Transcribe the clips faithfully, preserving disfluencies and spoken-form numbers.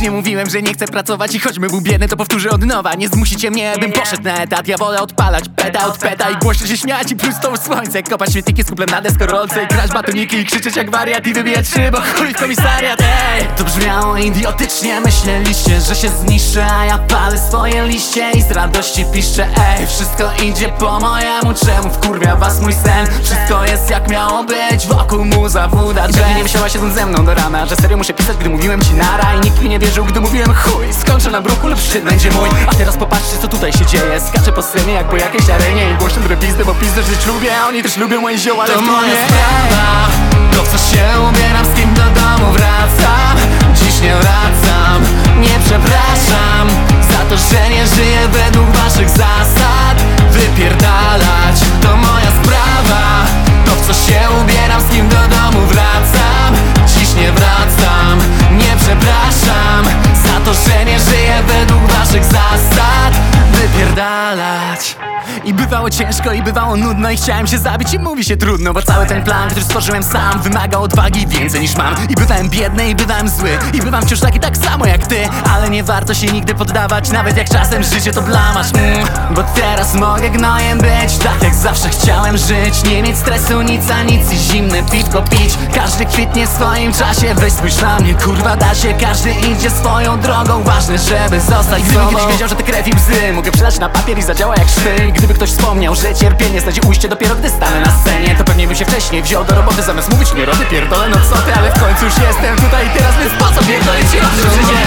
nie mówiłem, że nie chcę pracować i choćby był biedny, to powtórzę od nowa. Nie zmusicie mnie, bym poszedł na etat. Ja wolę odpalać peta od peta i głośno się śmiać i pluć to w słońce. Kopać śmietniki z kuplem na deskorolce i kraść batoniki i krzyczeć jak wariat i wybijać szybo, chuj w komisariat. Ej, to brzmiało idiotycznie, myśleliście, że się zniszczę, a ja palę swoje liście i z radości piszczę. Ej, wszystko idzie po mojemu, czemu wkurwia was mój sen? Wszystko jest jak miało być, wokół muza, woda, jazz. I pewnie nie myślałaś siedząc ze mną do rana, że serio muszę pisać, gdy mówiłem ci nara i nikt mi nie wierzył, gdy mówiłem chuj. Skończę na bruku lub szczyt będzie mój. A teraz popatrzcie, co tutaj się dzieje. Skaczę po scenie jak po jakiejś arenie i głośno drę pizdę, bo pizdę żyć lubię, a oni też lubią moje zioła, ale to moja sprawa. To w co się ubieram, z kim do domu wracam. Dziś nie wracam, nie przepraszam za to, że nie żyję według waszych zasad. Wypierdalać to moja sprawa. To w co się ubieram, z kim do domu wracam. Dziś nie wracam, nie przepraszam za to, że nie żyję według waszych zasad. Wypierdalać. I bywało ciężko i bywało nudno i chciałem się zabić i mówi się trudno, bo cały ten plan, który stworzyłem sam, wymaga odwagi więcej niż mam. I bywałem biedny i bywałem zły i bywam wciąż taki tak samo jak ty, ale nie warto się nigdy poddawać, nawet jak czasem życie to blamasz. mm, Bo teraz mogę gnojem być, tak jak zawsze chciałem żyć. Nie mieć stresu, nic a nic i zimne piwko pić. Każdy kwitnie w swoim czasie, weź spójrz na mnie, kurwa da się. Każdy idzie swoją drogą, ważne żeby zostać sobą. Gdybym kiedyś wiedział, że te krew i łzy mogę przelać na papier i zadziała jak szwy. Gdyby ktoś wspomniał, że cierpienie znajdzie ujście dopiero gdy stanę na scenie, to pewnie bym się wcześniej wziął do roboty, zamiast mówić nie robię pierdolę, no co ty, ale w końcu już jestem tutaj i teraz, więc po co pierdolić i o czym życie?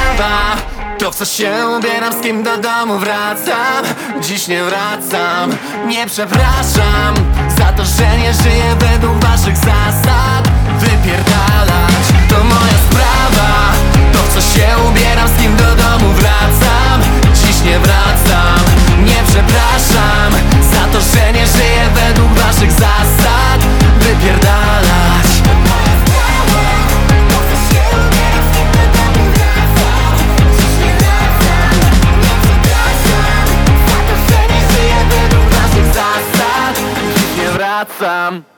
To w co się ubieram, z kim do domu wracam. Dziś nie wracam, nie przepraszam za to, że nie żyję według waszych zasad. Wypierdalać to moja sprawa. To w co się ubieram, z kim do domu wracam. Dziś nie wracam, nie przepraszam za to, że nie żyję według waszych zasad. Wypierdalać. Wracam.